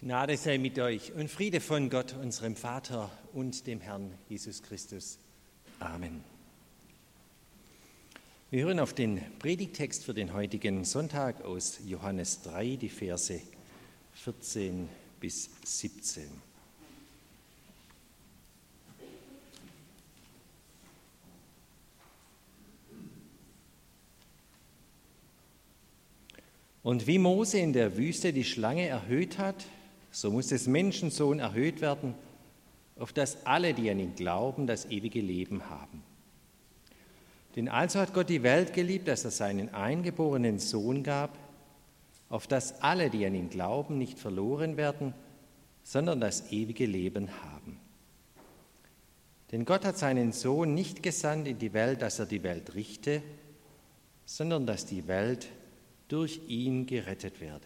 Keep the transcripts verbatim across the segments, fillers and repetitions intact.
Gnade sei mit euch und Friede von Gott, unserem Vater und dem Herrn Jesus Christus. Amen. Wir hören auf den Predigttext für den heutigen Sonntag aus Johannes drei, die Verse vierzehn bis siebzehn. Und wie Mose in der Wüste die Schlange erhöht hat, so muss des Menschensohn erhöht werden, auf dass alle, die an ihn glauben, das ewige Leben haben. Denn also hat Gott die Welt geliebt, dass er seinen eingeborenen Sohn gab, auf dass alle, die an ihn glauben, nicht verloren werden, sondern das ewige Leben haben. Denn Gott hat seinen Sohn nicht gesandt in die Welt, dass er die Welt richte, sondern dass die Welt durch ihn gerettet werde.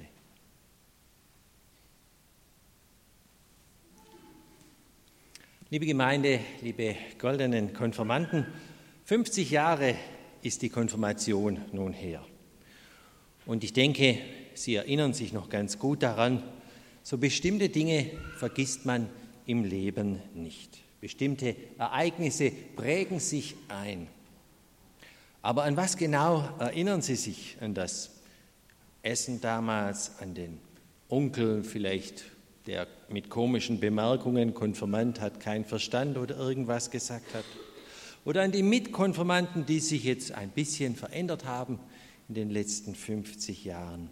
Liebe Gemeinde, liebe goldenen Konfirmanden, fünfzig Jahre ist die Konfirmation nun her. Und ich denke, Sie erinnern sich noch ganz gut daran, so bestimmte Dinge vergisst man im Leben nicht. Bestimmte Ereignisse prägen sich ein. Aber an was genau erinnern Sie sich? An das Essen damals, an den Onkel vielleicht, der mit komischen Bemerkungen, Konfirmand hat keinen Verstand oder irgendwas gesagt hat. Oder an die Mitkonfirmanden, die sich jetzt ein bisschen verändert haben in den letzten fünfzig Jahren.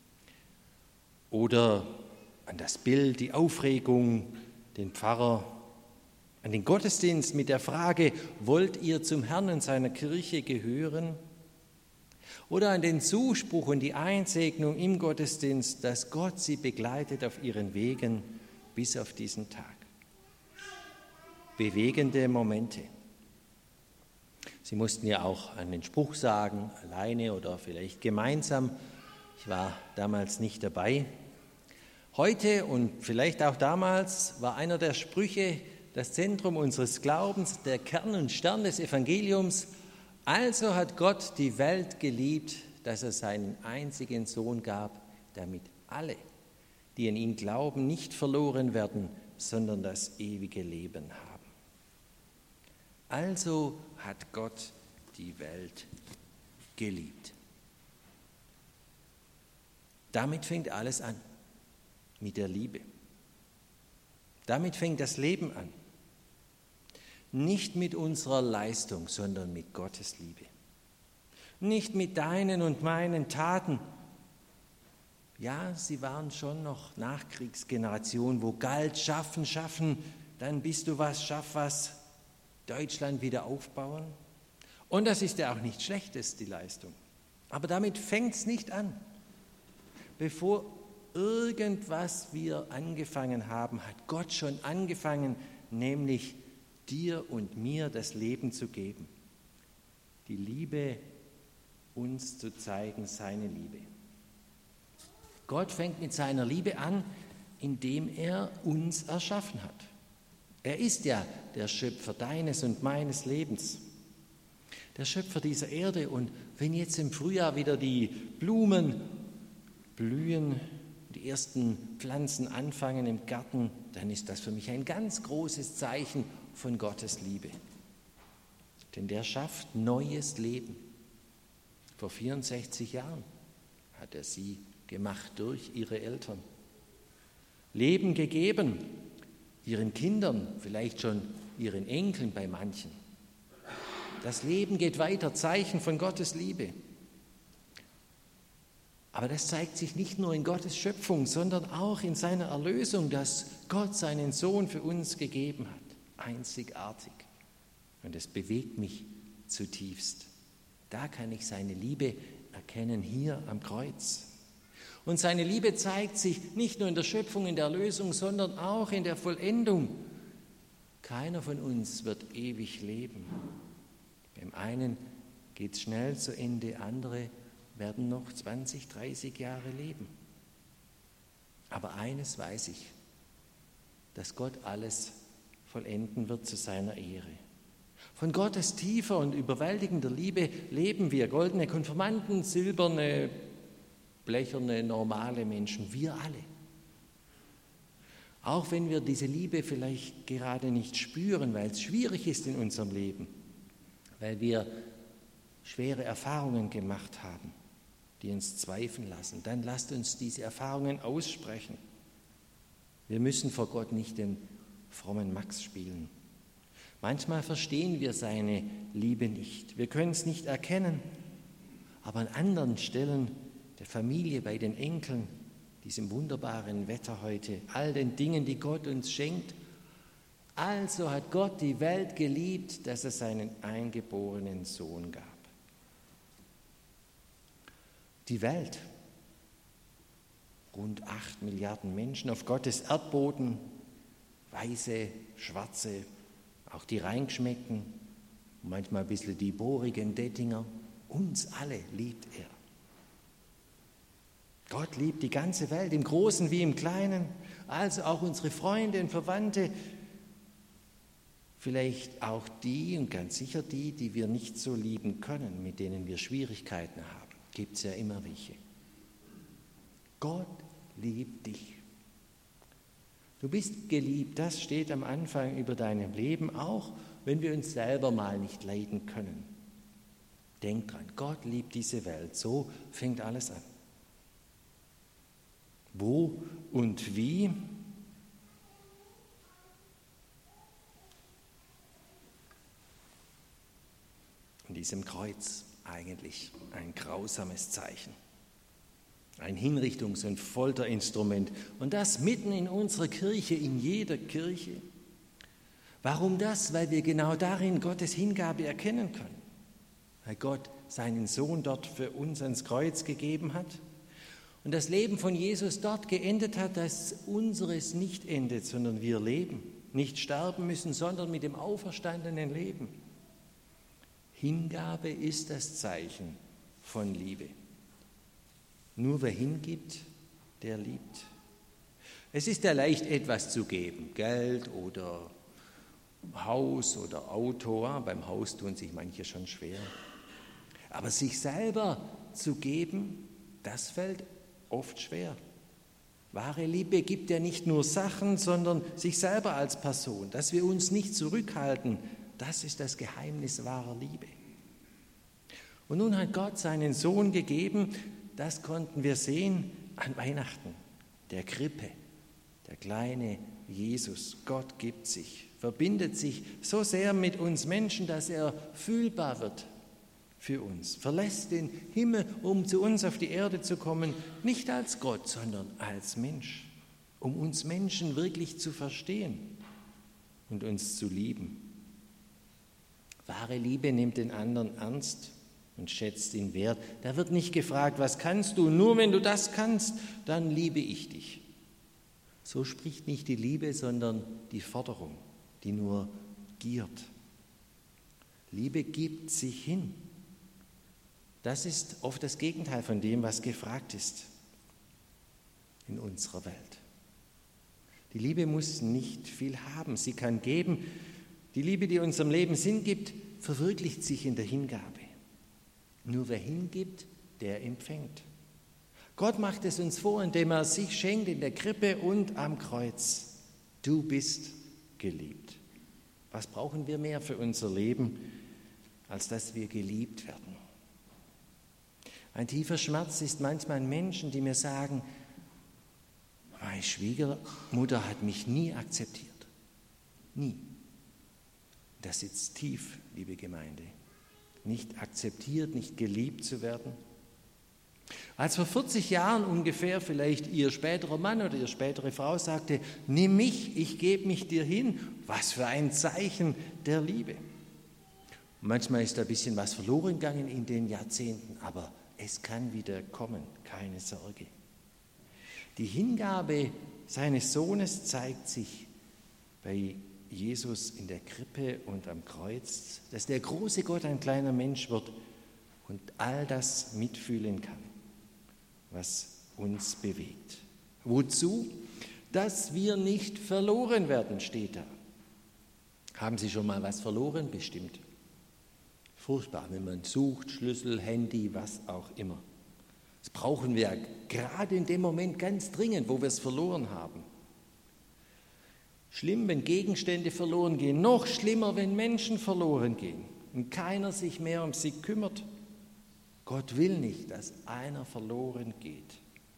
Oder an das Bild, die Aufregung, den Pfarrer, an den Gottesdienst mit der Frage, wollt ihr zum Herrn und seiner Kirche gehören? Oder an den Zuspruch und die Einsegnung im Gottesdienst, dass Gott sie begleitet auf ihren Wegen bis auf diesen Tag. Bewegende Momente. Sie mussten ja auch einen Spruch sagen, alleine oder vielleicht gemeinsam. Ich war damals nicht dabei. Heute und vielleicht auch damals war einer der Sprüche das Zentrum unseres Glaubens, der Kern und Stern des Evangeliums. Also hat Gott die Welt geliebt, dass er seinen einzigen Sohn gab, damit alle, die an ihn glauben, nicht verloren werden, sondern das ewige Leben haben. Also hat Gott die Welt geliebt. Damit fängt alles an, mit der Liebe. Damit fängt das Leben an. Nicht mit unserer Leistung, sondern mit Gottes Liebe. Nicht mit deinen und meinen Taten. Ja, sie waren schon noch Nachkriegsgeneration, wo galt, schaffen, schaffen, dann bist du was, schaff was, Deutschland wieder aufbauen. Und das ist ja auch nichts Schlechtes, die Leistung. Aber damit fängt es nicht an. Bevor irgendwas wir angefangen haben, hat Gott schon angefangen, nämlich dir und mir das Leben zu geben. Die Liebe, uns zu zeigen, seine Liebe. Gott fängt mit seiner Liebe an, indem er uns erschaffen hat. Er ist ja der Schöpfer deines und meines Lebens. Der Schöpfer dieser Erde. Und wenn jetzt im Frühjahr wieder die Blumen blühen, die ersten Pflanzen anfangen im Garten, dann ist das für mich ein ganz großes Zeichen von Gottes Liebe. Denn der schafft neues Leben. Vor vierundsechzig Jahren hat er sie gemacht durch ihre Eltern. Leben gegeben, ihren Kindern, vielleicht schon ihren Enkeln bei manchen. Das Leben geht weiter, Zeichen von Gottes Liebe. Aber das zeigt sich nicht nur in Gottes Schöpfung, sondern auch in seiner Erlösung, dass Gott seinen Sohn für uns gegeben hat. Einzigartig. Und es bewegt mich zutiefst. Da kann ich seine Liebe erkennen, hier am Kreuz. Und seine Liebe zeigt sich nicht nur in der Schöpfung, in der Erlösung, sondern auch in der Vollendung. Keiner von uns wird ewig leben. Beim einen geht es schnell zu Ende, andere werden noch zwanzig, dreißig Jahre leben. Aber eines weiß ich, dass Gott alles vollenden wird zu seiner Ehre. Von Gottes tiefer und überwältigender Liebe leben wir, goldene Konfirmanden, silberne, blecherne, normale Menschen, wir alle. Auch wenn wir diese Liebe vielleicht gerade nicht spüren, weil es schwierig ist in unserem Leben, weil wir schwere Erfahrungen gemacht haben, die uns zweifeln lassen, dann lasst uns diese Erfahrungen aussprechen. Wir müssen vor Gott nicht den frommen Max spielen. Manchmal verstehen wir seine Liebe nicht. Wir können es nicht erkennen. Aber an anderen Stellen der Familie, bei den Enkeln, diesem wunderbaren Wetter heute, all den Dingen, die Gott uns schenkt. Also hat Gott die Welt geliebt, dass er seinen eingeborenen Sohn gab. Die Welt, rund acht Milliarden Menschen auf Gottes Erdboden, weiße, schwarze, auch die Reingeschmeckten, manchmal ein bisschen die bohrigen Dettinger, uns alle liebt er. Gott liebt die ganze Welt, im Großen wie im Kleinen, also auch unsere Freunde und Verwandte, vielleicht auch die und ganz sicher die, die wir nicht so lieben können, mit denen wir Schwierigkeiten haben. Gibt es ja immer welche. Gott liebt dich. Du bist geliebt, das steht am Anfang über deinem Leben, auch wenn wir uns selber mal nicht leiden können. Denk dran, Gott liebt diese Welt, so fängt alles an. Wo und wie? In diesem Kreuz eigentlich ein grausames Zeichen, ein Hinrichtungs- und Folterinstrument und das mitten in unserer Kirche, in jeder Kirche. Warum das? Weil wir genau darin Gottes Hingabe erkennen können, weil Gott seinen Sohn dort für uns ans Kreuz gegeben hat und das Leben von Jesus dort geendet hat, dass unseres nicht endet, sondern wir leben, nicht sterben müssen, sondern mit dem auferstandenen Leben. Hingabe ist das Zeichen von Liebe. Nur wer hingibt, der liebt. Es ist ja leicht, etwas zu geben, Geld oder Haus oder Auto. Beim Haus tun sich manche schon schwer. Aber sich selber zu geben, das fällt oft schwer. Wahre Liebe gibt ja nicht nur Sachen, sondern sich selber als Person, dass wir uns nicht zurückhalten. Das ist das Geheimnis wahrer Liebe. Und nun hat Gott seinen Sohn gegeben, das konnten wir sehen an Weihnachten, der Krippe, der kleine Jesus. Gott gibt sich, verbindet sich so sehr mit uns Menschen, dass er fühlbar wird für uns, verlässt den Himmel, um zu uns auf die Erde zu kommen, nicht als Gott, sondern als Mensch, um uns Menschen wirklich zu verstehen und uns zu lieben. Wahre Liebe nimmt den anderen ernst und schätzt ihn wert. Da wird nicht gefragt, was kannst du? Nur wenn du das kannst, dann liebe ich dich. So spricht nicht die Liebe, sondern die Forderung, die nur giert. Liebe gibt sich hin. Das ist oft das Gegenteil von dem, was gefragt ist in unserer Welt. Die Liebe muss nicht viel haben, sie kann geben. Die Liebe, die unserem Leben Sinn gibt, verwirklicht sich in der Hingabe. Nur wer hingibt, der empfängt. Gott macht es uns vor, indem er sich schenkt in der Krippe und am Kreuz. Du bist geliebt. Was brauchen wir mehr für unser Leben, als dass wir geliebt werden? Ein tiefer Schmerz ist manchmal an Menschen, die mir sagen, meine Schwiegermutter hat mich nie akzeptiert. Nie. Das sitzt tief, liebe Gemeinde. Nicht akzeptiert, nicht geliebt zu werden. Als vor vierzig Jahren ungefähr vielleicht ihr späterer Mann oder ihre spätere Frau sagte, nimm mich, ich gebe mich dir hin, was für ein Zeichen der Liebe. Manchmal ist da ein bisschen was verloren gegangen in den Jahrzehnten, aber es kann wieder kommen, keine Sorge. Die Hingabe seines Sohnes zeigt sich bei Jesus in der Krippe und am Kreuz, dass der große Gott ein kleiner Mensch wird und all das mitfühlen kann, was uns bewegt. Wozu? Dass wir nicht verloren werden, steht da. Haben Sie schon mal was verloren? Bestimmt. Furchtbar, wenn man sucht, Schlüssel, Handy, was auch immer. Das brauchen wir gerade in dem Moment ganz dringend, wo wir es verloren haben. Schlimm, wenn Gegenstände verloren gehen. Noch schlimmer, wenn Menschen verloren gehen und keiner sich mehr um sie kümmert. Gott will nicht, dass einer verloren geht.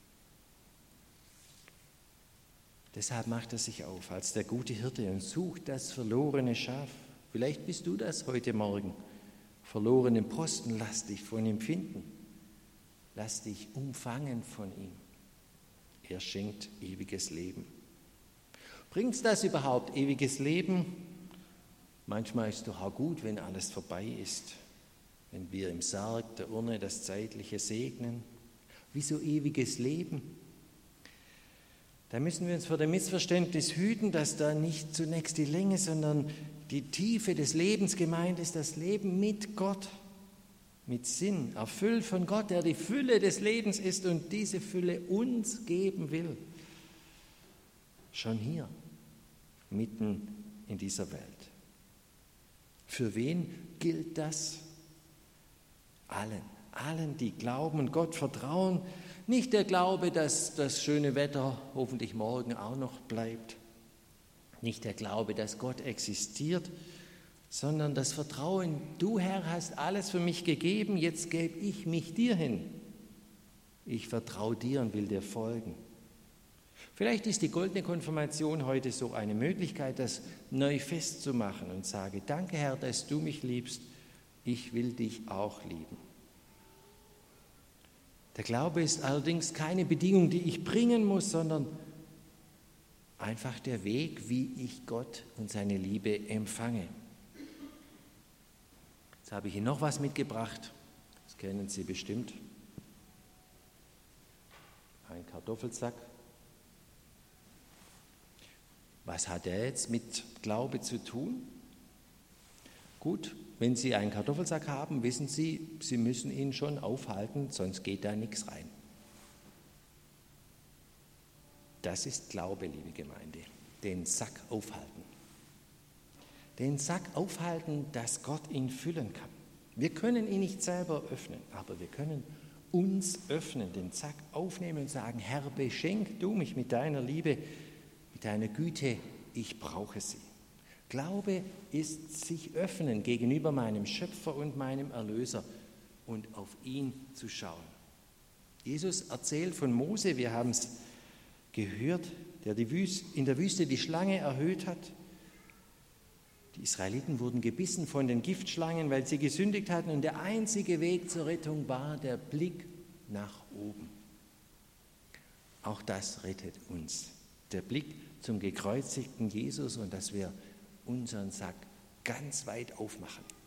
Deshalb macht er sich auf als der gute Hirte und sucht das verlorene Schaf. Vielleicht bist du das heute Morgen. Verlorenen Posten, lass dich von ihm finden. Lass dich umfangen von ihm. Er schenkt ewiges Leben. Bringt das überhaupt, ewiges Leben? Manchmal ist es doch auch gut, wenn alles vorbei ist. Wenn wir im Sarg der Urne das Zeitliche segnen. Wieso ewiges Leben? Da müssen wir uns vor dem Missverständnis hüten, dass da nicht zunächst die Länge, sondern die Tiefe des Lebens gemeint ist, das Leben mit Gott, mit Sinn, erfüllt von Gott, der die Fülle des Lebens ist und diese Fülle uns geben will. Schon hier, mitten in dieser Welt. Für wen gilt das? Allen, allen, die glauben und Gott vertrauen. Nicht der Glaube, dass das schöne Wetter hoffentlich morgen auch noch bleibt. Nicht der Glaube, dass Gott existiert, sondern das Vertrauen, du Herr hast alles für mich gegeben, jetzt gebe ich mich dir hin. Ich vertraue dir und will dir folgen. Vielleicht ist die goldene Konfirmation heute so eine Möglichkeit, das neu festzumachen und sage, danke Herr, dass du mich liebst, ich will dich auch lieben. Der Glaube ist allerdings keine Bedingung, die ich bringen muss, sondern einfach der Weg, wie ich Gott und seine Liebe empfange. Jetzt habe ich Ihnen noch was mitgebracht, das kennen Sie bestimmt. Ein Kartoffelsack. Was hat er jetzt mit Glaube zu tun? Gut, wenn Sie einen Kartoffelsack haben, wissen Sie, Sie müssen ihn schon aufhalten, sonst geht da nichts rein. Das ist Glaube, liebe Gemeinde, den Sack aufhalten. Den Sack aufhalten, dass Gott ihn füllen kann. Wir können ihn nicht selber öffnen, aber wir können uns öffnen, den Sack aufnehmen und sagen, Herr, beschenk du mich mit deiner Liebe, mit deiner Güte, ich brauche sie. Glaube ist sich öffnen gegenüber meinem Schöpfer und meinem Erlöser und auf ihn zu schauen. Jesus erzählt von Mose, wir haben es gehört, der die Wüste, in der Wüste die Schlange erhöht hat. Die Israeliten wurden gebissen von den Giftschlangen, weil sie gesündigt hatten und der einzige Weg zur Rettung war der Blick nach oben. Auch das rettet uns, der Blick zum gekreuzigten Jesus und dass wir unseren Sack ganz weit aufmachen.